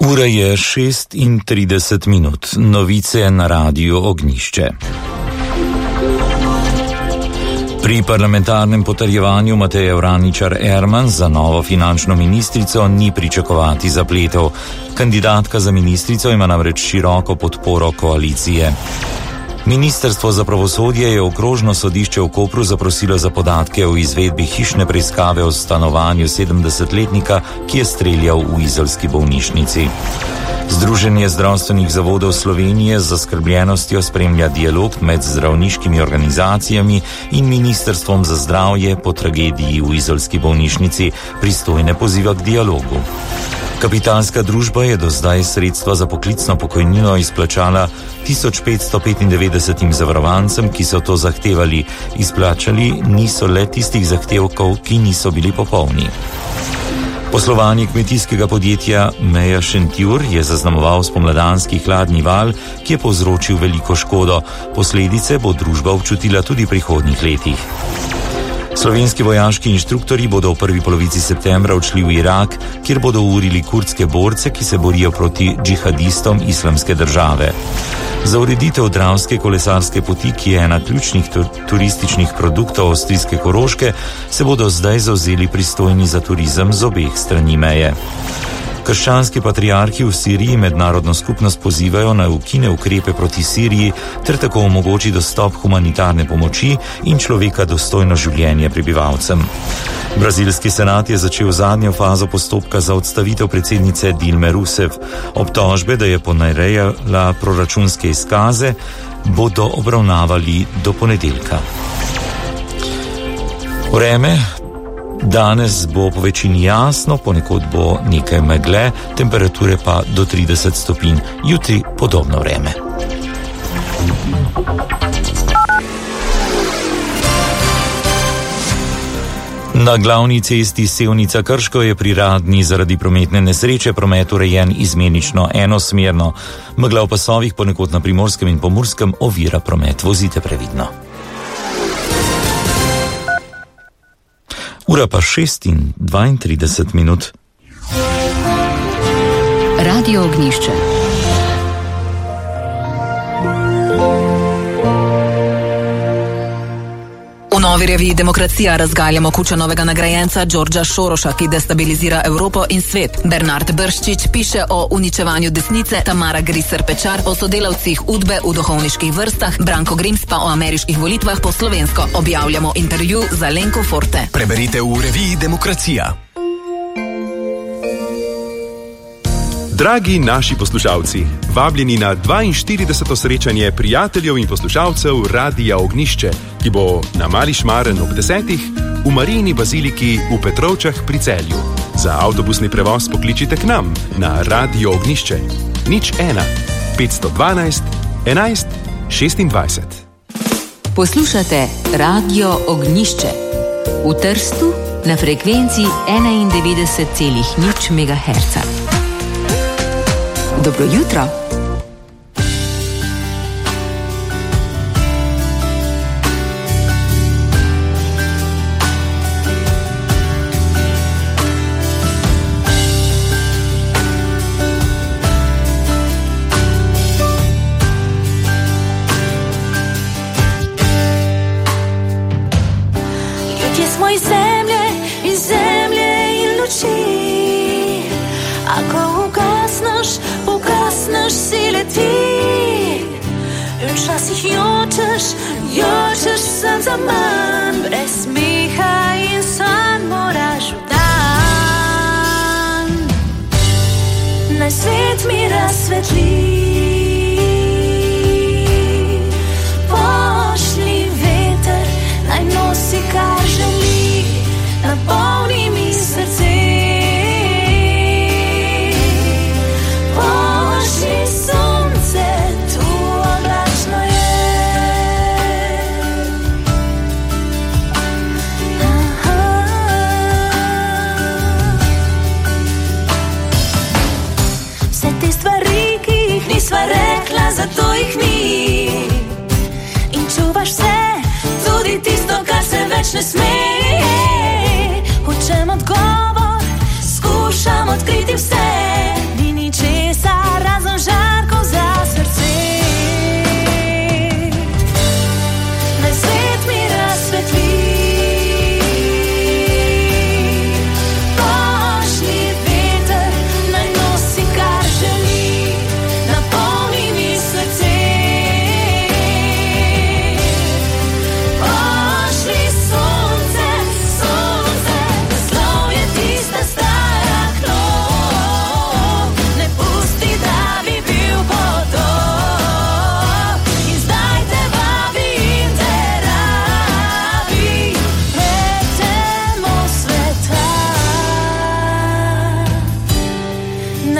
Ura je 6:30 minut. Novice na Radiu Ognjišče. Pri parlamentarnem potrjevanju Mateje Vraničar-Erman za novo finančno ministrico ni pričakovati zapletov. Kandidatka za ministrico ima namreč široko podporo koalicije. Ministrstvo za pravosodje je okrožno sodišče v Kopru zaprosilo za podatke o izvedbi hišne preiskave o stanovanju 70-letnika, ki je streljal v izolski bolnišnici. Združenje zdravstvenih zavodov Slovenije z zaskrbljenostjo spremlja dialog med zdravniškimi organizacijami in Ministrstvom za zdravje po tragediji v izolski bolnišnici, pristojne poziva k dialogu. Kapitalska družba je do zdaj sredstva za poklicno pokojnino izplačala 1595 zavarovancem, ki so to zahtevali. Izplačali niso le tistih zahtevkov, ki niso bili popolni. Poslovanje kmetijskega podjetja Meja Šentjur je zaznamoval spomladanski hladni val, ki je povzročil veliko škodo. Posledice bo družba občutila tudi v prihodnjih letih. Slovenski vojaški inštruktorji bodo v prvi polovici septembra odšli v Irak, kjer bodo urili kurdske borce, ki se borijo proti džihadistom Islamske države. Za ureditev Dravske kolesarske poti, ki je ena ključnih turističnih produktov avstrijske Koroške, se bodo zdaj zavzeli pristojni za turizem z obeh strani meje. Krščanski patriarhi v Siriji mednarodno skupnost pozivajo naj ukine ukrepe proti Siriji ter tako omogoči dostop humanitarne pomoči in človeka dostojno življenje prebivalcem. Brazilski senat je začel zadnjo fazo postopka za odstavitev predsednice Dilme Rousseff. Obtožbe, da je ponarejala proračunske izkaze, bodo obravnavali do ponedeljka. Vreme. Danes bo po večini jasno, ponekod bo nekaj megle, temperature pa do 30 stopinj. Jutri podobno vreme. Na glavni cesti Sevnica-Krško je pri Radni zaradi prometne nesreče promet urejen izmenično enosmerno. Megla v pasovih ponekod na Primorskem in Pomurskem ovira promet. Vozite previdno. Ura pa 6:32 minut. Radio Ognjišče. V novi reviji Demokracija razgaljamo Kučanovega nagrajenca Đorđa Šoroša, ki destabilizira Evropo in svet. Bernard Brščič piše o uničevanju desnice, Tamara Griser-Pečar o sodelavcih Udbe v duhovniških vrstah, Branko Grims pa o ameriških volitvah po slovensko. Objavljamo intervju za Lenko Forte. Preberite v reviji Demokracija. Dragi naši poslušalci, vabljeni na 42. srečanje prijateljev in poslušalcev Radia Ognjišče, ki bo na Mali Šmaren ob 10. v Marijini baziliki v Petrovčah pri Celju. Za avtobusni prevoz pokličite k nam na Radio Ognjišče 01 512 11 26. Poslušate Radio Ognjišče v Trstu na frekvenci 91,0 MHz. Dobro jutro. Ljudje smo iz zemlje in luči. Ako ugasneš si leti. In včasih jočeš sem za manj. Brez smeha in sanj moraš v dan. Naj svet mi razsvetli. Pošli veter, naj nosi kar želi. Napolni mi srce. Rekla, zato jih ni. In čuvaš vse, tudi tisto, kar se več ne sme. Hočem odgovor, skušam odkriti vse. Ni ničesar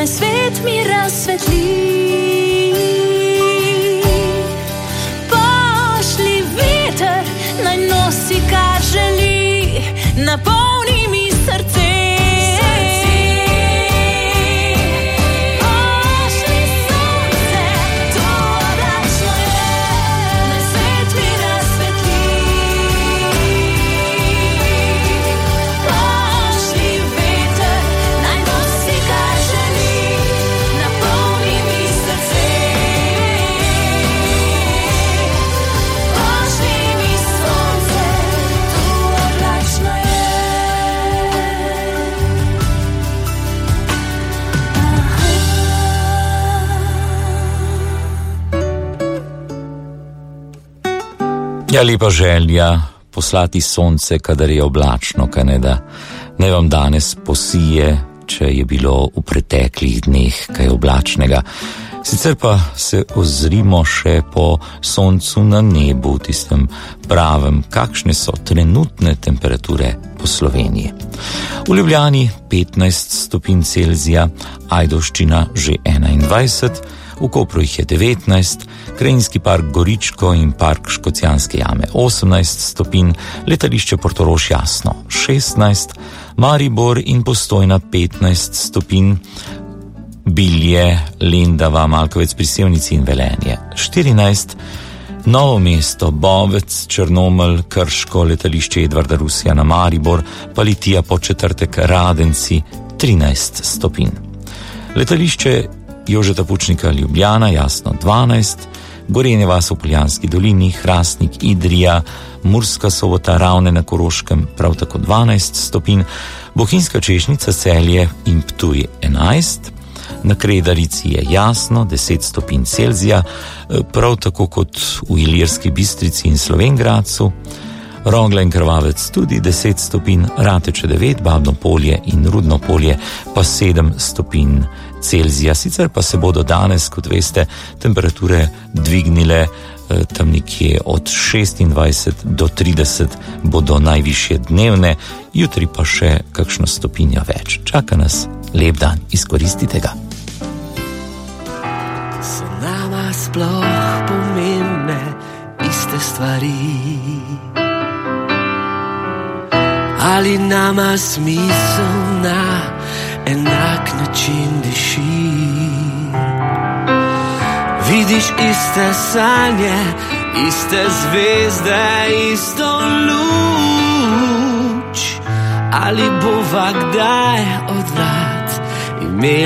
naj svet mi razsvetli. Pošli veter, naj nosi kar želi, napolni mi srce. Ja, lepa želja poslati sonce, kadar je oblačno, kajneda naj vam danes posije, če je bilo v preteklih dneh kaj oblačnega. Sicer pa se ozrimo še po soncu na nebu, tistem pravem, kakšne so trenutne temperature po Sloveniji. V Ljubljani 15 stopinj Celzija, Ajdovščina že 21, v Kopru jih je 19, Krajinski park Goričko in park Škocjanske jame 18 stopinj, letališče Portorož Jasno 16, Maribor in Postojna 15 stopinj, Bilje, Lendava, Malkovec pri Sevnici in Velenje 14, Novo mesto, Bovec, Črnomelj, Krško, letališče Edvarda Rusija na Maribor, pa Litija Podčetrtek, Radenci 13 stopinj. Letališče Jožeta Pučnika Ljubljana, Jasno 12, Gorenje vas v Poljanski dolini, Hrastnik, Idrija, Murska Sobota, Ravne na Koroškem, prav tako 12 stopinj, Bohinjska Češnica, Celje in Ptuj 11, na Kredarici je Jasno 10 stopinj Celzija, prav tako kot v Ilirski Bistrici in Slovengradcu, Rogla in Krvavec tudi 10 stopinj, Rateče 9, Babno Polje in Rudno Polje pa 7 stopinj Celzija. Sicer pa se bodo danes, kot veste, temperature dvignile tam nekje od 26 do 30 bodo najvišje dnevne, jutri pa še kakšno stopinjo več. Čaka nas lep dan, izkoristite ga. So nama sploh pomembne iste stvari? Ali nama smisel na enak način diši? Vidiš iste sanje, iste zvezde, isto luč? Ali bova kdaj od vrat imela